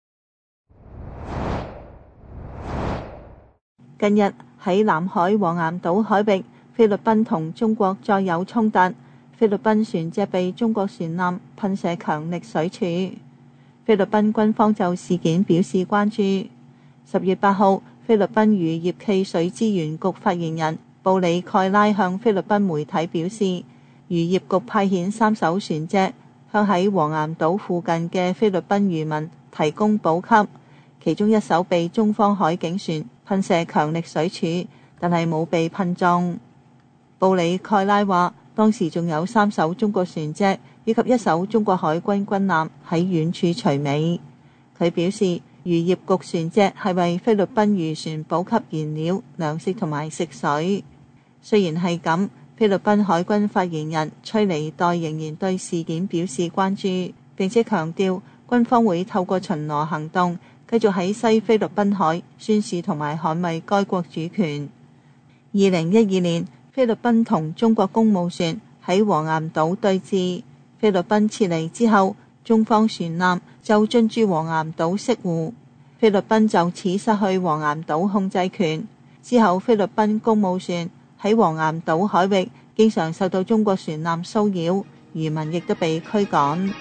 近日喺南海黃岩島海域，菲律賓同中國再有衝突，菲律賓船隻被中國船艦噴射強力水柱。菲律賓軍方就事件表示關注。十月八號，菲律賓漁業暨水資源局發言人布里蓋拉向菲律賓媒體表示，漁業局派遣三艘船隻向喺黃岩島附近嘅菲律賓漁民提供補給，其中一艘被中方海警船噴射強力水柱，但係冇被噴中。布里蓋拉話，當時仲有三艘中國船隻以及一艘中國海軍軍艦喺遠處隨尾。佢表示，漁業局船隻係為菲律賓漁船補給燃料、糧食同埋食水。雖然係咁，菲律賓海軍發言人崔尼代仍然對事件表示關注，並且強調軍方會透過巡邏行動繼續喺西菲律賓海宣示同埋捍衛該國主權。二零一二年，菲律賓同中國公務船喺黃岩島對峙， 菲律賓撤離之後，中方船艦就進駐黃岩島潟湖，菲律賓就此失去黃岩島控制權。之後，菲律賓公務船喺黃岩島海域經常受到中國船艦騷擾，漁民亦都被驅趕。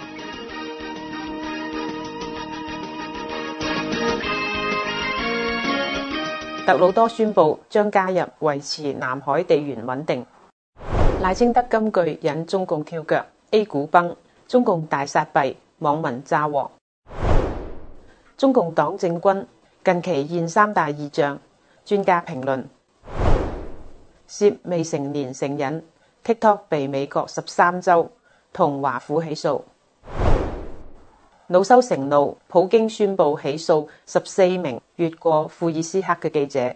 特魯多宣布將加入維持南海地緣穩定。賴清德金句引中共跳腳 ，A 股崩，中共大撒幣，網民炸鑊。中共黨政軍近期現三大異象，專家評論：涉未成年成癮 ，TikTok 被美國十三州同華府起訴。惱羞成怒，普京宣布起訴十四名越過庫爾斯克嘅記者。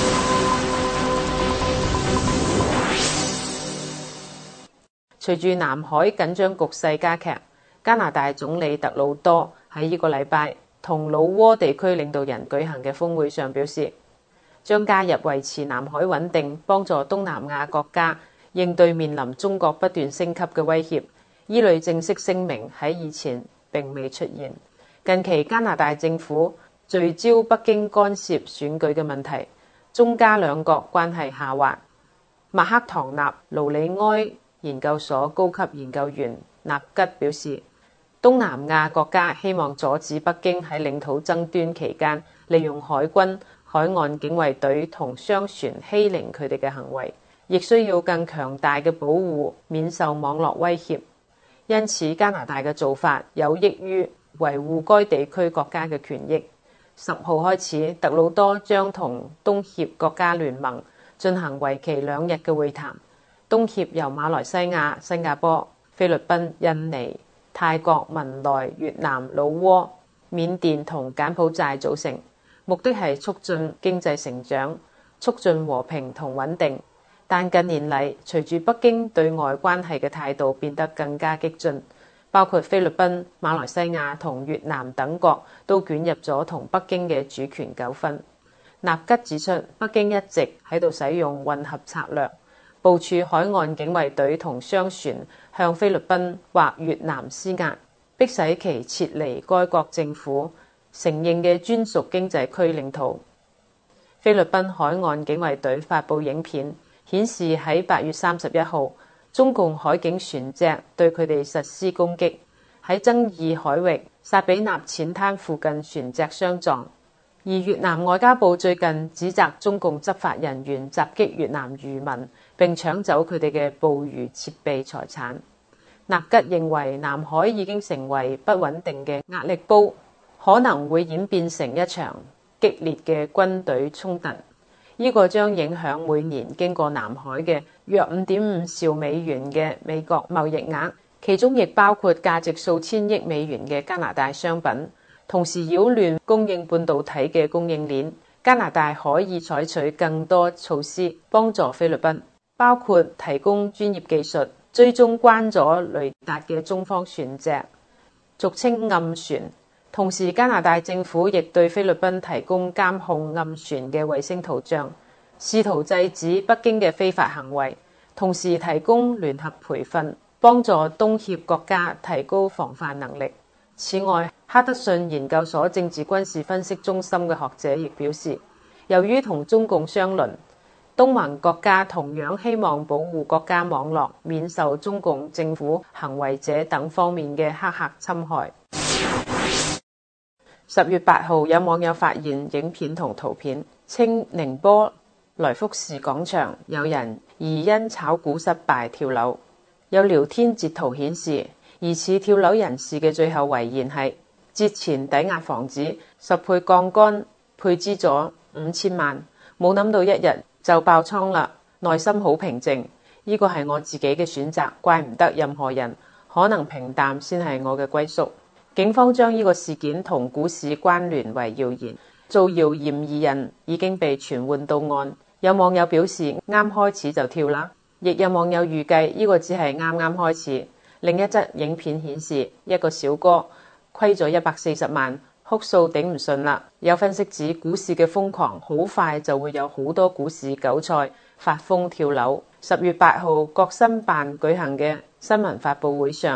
隨住南海緊張局勢加劇，加拿大總理特魯多喺呢個禮拜同老撾地區領導人舉行嘅峰會上表示，將加入維持南海穩定，幫助東南亞國家應對面臨中國不斷升級嘅威脅。依類正式聲明喺以前並未出現。近期加拿大政府聚焦北京干涉選舉嘅問題，中加兩國關係下滑。麥克唐納盧里埃研究所高級研究員納吉表示，東南亞國家希望阻止北京喺領土爭端期間利用海軍、海岸警衛隊同商船欺凌佢哋嘅行為，亦需要更強大嘅保護，免受網絡威脅。因此，加拿大嘅做法有益於維護該地區國家嘅權益。十號開始，特魯多將同東協國家聯盟進行為期兩日嘅會談。東協由馬來西亞、新加坡、菲律賓、印尼、泰國、文萊、越南、老撾、緬甸同柬埔寨組成，目的係促進經濟成長，促進和平同穩定。但近年嚟，隨住北京對外關係嘅態度變得更加激進，包括菲律賓、馬來西亞同越南等國都捲入咗同北京嘅主權糾紛。納吉指出，北京一直喺度使用混合策略，部署海岸警衛隊同商船向菲律賓或越南施壓，迫使其撤離該國政府承認嘅專屬經濟區領土。菲律賓海岸警衛隊發布影片，顯示喺八月三十一號，中共海警船隻對佢哋實施攻擊，喺爭議海域薩比納淺灘附近船隻相撞。而越南外交部最近指責中共執法人員襲擊越南漁民，並搶走佢哋嘅捕魚設備財產。納吉認為南海已經成為不穩定嘅壓力煲，可能會演變成一場激烈嘅軍隊衝突。呢個將影響每年經過南海嘅約五點五兆美元嘅美國貿易額，其中亦包括價值數千億美元嘅加拿大商品。同時擾亂供應半導體嘅供應鏈，加拿大可以採取更多措施幫助菲律賓，包括提供專業技術，追蹤關咗雷達嘅中方船隻，俗稱暗船。同時，加拿大政府亦對菲律賓提供監控暗船嘅衛星圖像，試圖制止北京嘅非法行為，同時提供聯合培訓，幫助東協國家提高防範能力。此外，哈德遜研究所政治軍事分析中心嘅學者亦表示，由於同中共相鄰，東盟國家同樣希望保護國家網絡免受中共政府行為者等方面嘅黑客侵害。十月八號，有網友發現影片同圖片，稱寧波來福士廣場有人疑因炒股失敗跳樓。有聊天截圖顯示，疑似跳樓人士嘅最後遺言係：節前抵押房子十倍槓桿配資咗五千萬，冇諗到一日就爆倉啦，內心好平靜。呢個係我自己嘅選擇，怪唔得任何人，可能平淡先係我嘅歸宿。警方將呢個事件同股市關聯為謠言，造謠嫌疑人已經被傳喚到案。有網友表示啱開始就跳啦，亦有網友預計呢個只係啱啱開始。另一則影片顯示一個小哥虧咗一百四十萬，哭訴頂唔順啦。有分析指股市嘅瘋狂好快就會有好多股市韭菜發瘋跳樓。十月八號，國新辦舉行嘅新聞發佈會上，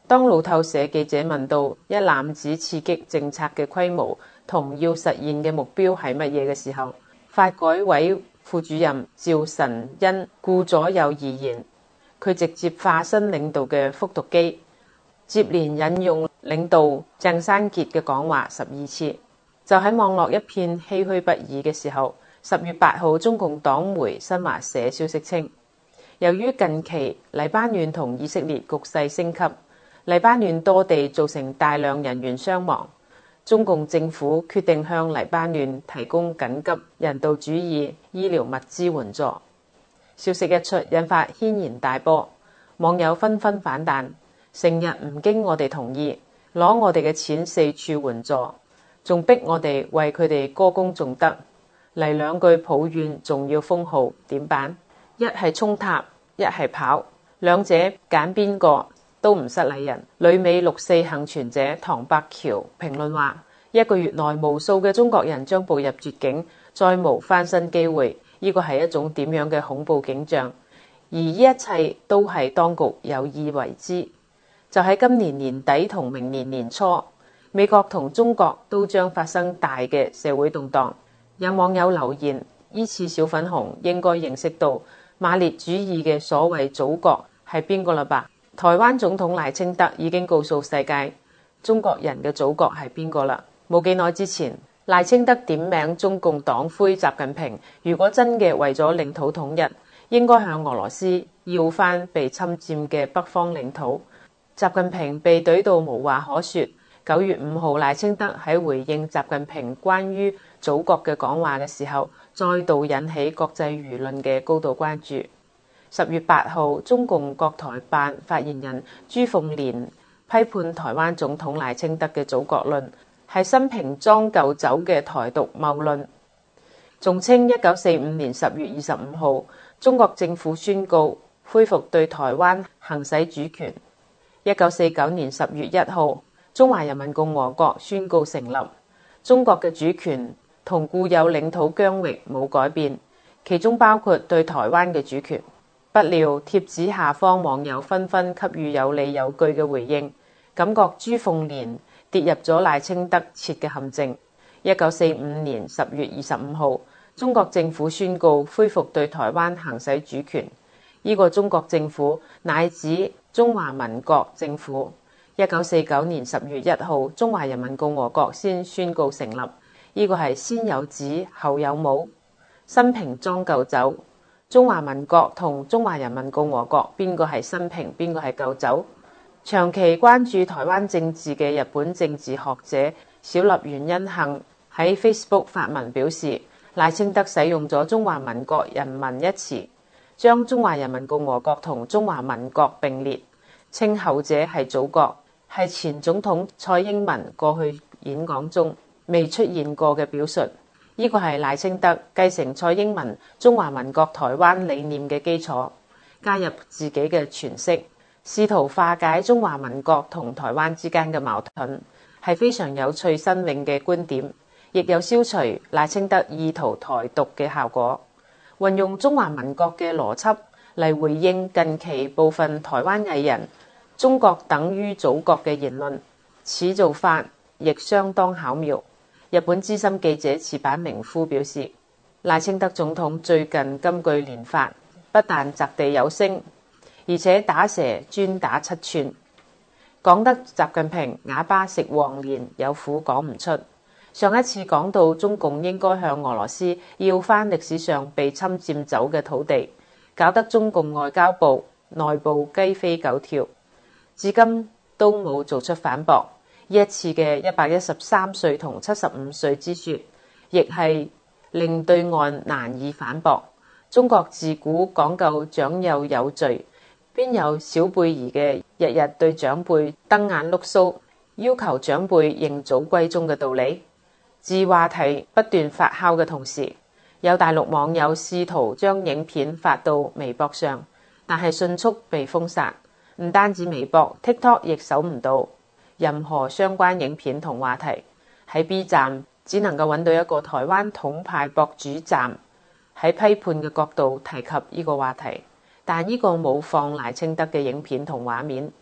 當路透社記者問到一攬子刺激政策嘅規模同要實現嘅目標係乜嘢嘅時候，發改委副主任趙晨恩顧左右而言，佢直接化身領導嘅復讀機，接連引用領導鄭山傑嘅講話十二次。就喺網絡一片唏噓不已嘅時候，十月八號中共黨媒新華社消息稱，由於近期黎巴嫩同以色列局勢升級，黎巴嫩多地造成大量人員傷亡，中共政府決定向黎巴嫩提供緊急人道主義醫療物資援助。消息一出，引發軒然大波，網友紛紛反彈，成日唔經我哋同意，攞我哋嘅錢四處援助，仲逼我哋為佢哋歌功頌德，嚟兩句抱怨仲要封號，點辦？一係衝塔，一係跑，兩者揀邊個都唔失禮人。旅美六四幸存者唐伯橋評論話，一個月內無數嘅中國人將步入絕境，再無翻身機會，呢個係一種點樣嘅恐怖景象？而呢一切都係當局有意為之。就喺今年年底同明年年初，美國同中國都將發生大嘅社會動盪。有網友留言，依次小粉紅應該認識到馬列主義嘅所謂祖國係邊個啦吧？台灣總統賴清德已經告訴世界，中國人嘅祖國係邊個啦？冇幾耐之前，賴清德點名中共黨魁習近平，如果真嘅為咗領土統一，應該向俄羅斯要返被侵佔嘅北方領土。習近平被懟到無話可說。九月五號，賴清德喺回應習近平關於祖國嘅講話嘅時候，再度引起國際輿論嘅高度關注。十月八號，中共國台辦發言人朱鳳蓮批判台灣總統賴清德嘅祖國論係新瓶裝舊酒嘅台獨謬論，仲稱一九四五年十月二十五號，中國政府宣告恢復對台灣行使主權。一九四九年十月一號，中華人民共和國宣告成立。中國嘅主權同固有領土疆域冇改變，其中包括對台灣嘅主權。不料貼紙下方網友紛紛給予有理有據嘅回應，感覺朱鳳蓮跌入咗賴清德設嘅陷阱。一九四五年十月二十五號，中國政府宣告恢復對台灣行使主權。呢、這個中國政府乃指中華民國政府。一九四九年十月一號，中華人民共和國先宣告成立。呢、這個係先有子後有母，新瓶裝舊酒。中華民國同中華人民共和國邊個係新瓶，邊個係舊酒？長期關注台灣政治嘅日本政治學者小笠原欣幸喺 Facebook 發文表示，賴清德使用咗中華民國人民一詞，將中華人民共和國同中華民國並列，稱後者係祖國，係前總統蔡英文過去演講中未出現過嘅表述。呢個係賴清德繼承蔡英文中華民國台灣理念嘅基礎，加入自己嘅詮釋，試圖化解中華民國同台灣之間嘅矛盾，係非常有趣新穎嘅觀點，亦有消除賴清德意圖台獨嘅效果。運用中華民國嘅邏輯嚟回應近期部分台灣藝人中國等於祖國嘅言論，此做法亦相當巧妙。日本資深記者池坂明夫表示，賴清德總統最近金句連發，不但擲地有聲，而且打蛇專打七寸，講得習近平啞巴食黃連，有苦講唔出。上一次講到中共應該向俄羅斯要返歷史上被侵佔走嘅土地，搞得中共外交部內部雞飛狗跳，至今都冇做出反駁。呢一次嘅一百一十三歲同七十五歲之說，亦係令對岸難以反駁。中國自古講究長幼有序，邊有小輩兒嘅日日對長輩瞪眼碌鬚，要求長輩認祖歸宗嘅道理？自話題不斷發酵嘅同時，有大陸網友試圖將影片發到微博上，但係迅速被封殺。唔單止微博 ，TikTok 亦搜唔到任何相關影片同話題。喺 B 站只能夠揾到一個台灣統派博主站喺批判嘅角度提及呢個話題，但呢個冇放賴清德嘅影片同畫面。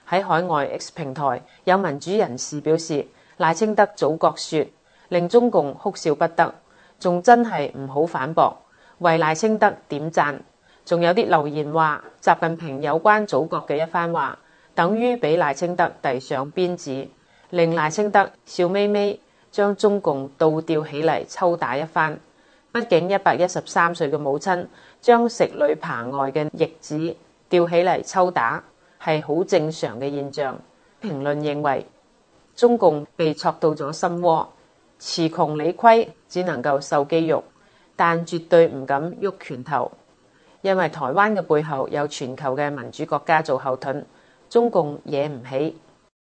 喺海外 X 平台，有民主人士表示賴清德祖國說，令中共哭笑不得，仲真係唔好反駁，為賴清德點讚。仲有啲留言話，習近平有關祖國嘅一番話，等於俾賴清德遞上鞭子，令賴清德笑眯眯將中共倒吊起嚟抽打一番。畢竟一百一十三歲嘅母親將食女扒外嘅逆子吊起嚟抽打，係好正常嘅現象。評論認為，中共被戳到咗心窩，詞窮理虧，只能夠受肌肉，但絕對唔敢喐拳頭，因為台灣嘅背後有全球嘅民主國家做後盾，中共惹唔起。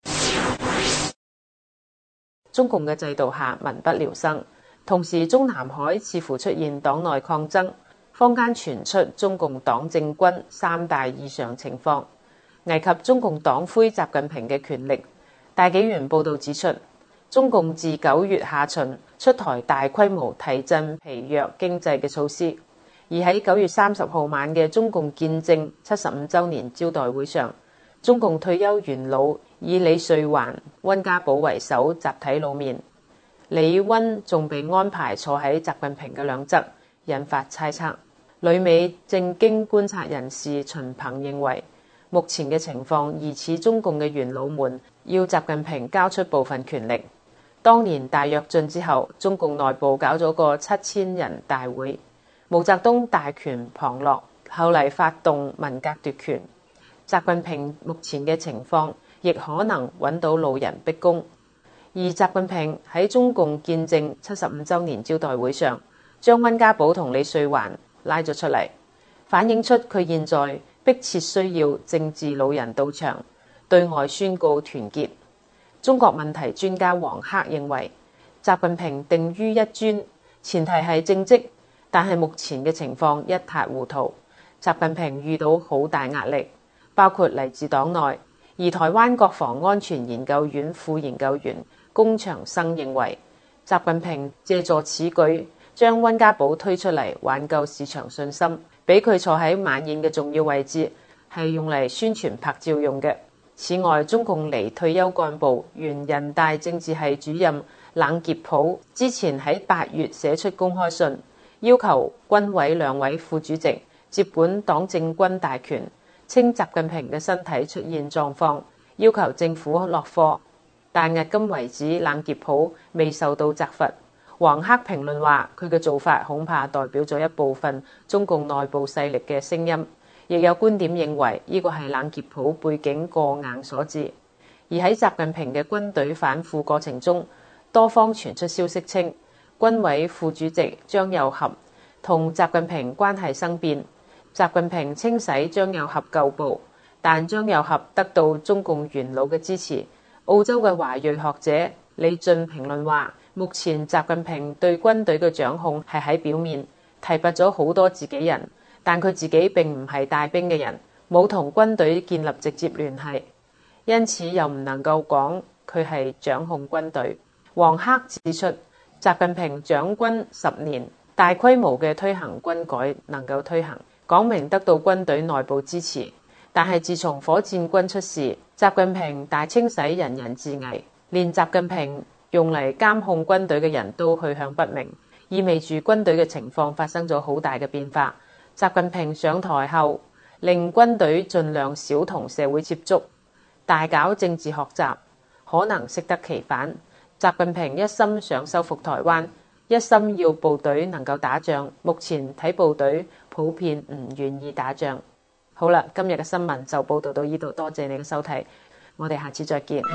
中共嘅制度下民不聊生，同時中南海似乎出現黨內抗爭，坊間傳出中共黨政軍三大異常情況，危及中共黨魁習近平嘅權力。大紀元報道指出，中共自九月下旬出台大規模提振疲弱經濟嘅措施，而喺九月三十號晚嘅中共建政七十五週年招待會上，中共退休元老以李瑞環、溫家寶為首集體露面，李溫仲被安排坐喺習近平嘅兩側，引發猜測。旅美政經觀察人士秦鵬認為，目前嘅情況疑似中共嘅元老們要習近平交出部分權力。當年大躍進之後，中共內部搞咗個七千人大會，毛澤東大權旁落，後嚟發動文革奪權。習近平目前嘅情況亦可能揾到路人逼宮，而習近平喺中共建政七十五週年招待會上，將溫家寶同李瑞環拉咗出嚟，反映出佢現在迫切需要政治老人到場，對外宣告團結。中國問題專家黃克認為，習近平定於一尊，前提係政績，但係目前嘅情況一塌糊塗，習近平遇到好大壓力，包括嚟自黨內。而台灣國防安全研究院副研究員龔長生認為，習近平借助此舉將溫家寶推出嚟挽救市場信心，俾佢坐喺晚宴嘅重要位置，係用嚟宣傳拍照用嘅。此外，中共離退休幹部原人大政治系主任冷傑普之前喺八月寫出公開信，要求軍委兩位副主席接管黨政軍大權，稱習近平嘅身體出現狀況，要求政府落課。但迄今為止，冷傑普未受到責罰。黃克評論話，佢嘅做法恐怕代表咗一部分中共內部勢力嘅聲音，亦有觀點認為呢個係冷傑普背景過硬所致。而喺習近平嘅軍隊反腐過程中，多方傳出消息稱，軍委副主席張又俠同習近平關係生變，習近平清洗張又俠舊部，但張又俠得到中共元老嘅支持。澳洲嘅華裔學者李俊評論話，目前習近平對軍隊嘅掌控係喺表面，提拔咗好多自己人，但佢自己並唔係帶兵嘅人，冇同軍隊建立直接聯繫，因此又唔能夠講佢係掌控軍隊。黃克指出，習近平掌軍十年，大規模嘅推行軍改能夠推行，講明得到軍隊內部支持。但係自從火箭軍出事，習近平大清洗，人人自危，連習近平用嚟監控軍隊嘅人都去向不明，意味住軍隊嘅情況發生咗好大嘅變化。習近平上台後，令軍隊盡量少同社會接觸，大搞政治學習，可能適得其反。習近平一心想收復台灣，一心要部隊能夠打仗，目前睇部隊普遍唔願意打仗。好啦，今日嘅新聞就報道到呢度，多謝你嘅收睇，我哋下次再見。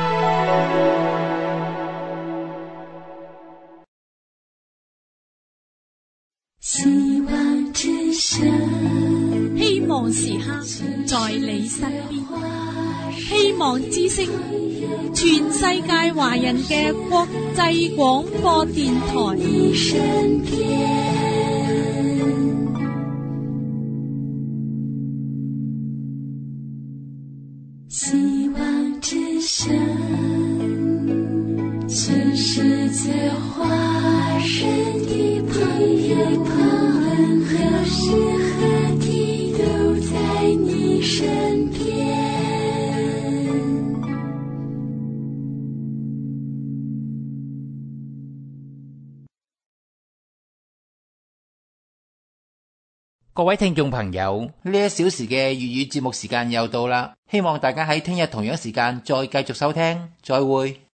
希望之聲， 希望時刻在你身邊，希望之聲，全世界華人嘅國際廣播電台。 希望之聲，全世界華人的朋友們，何時何地都在你身邊。 各位聽眾朋友，呢一小時嘅粵語節目時間又到啦，希望大家喺聽日同樣時間再繼續收聽，再會。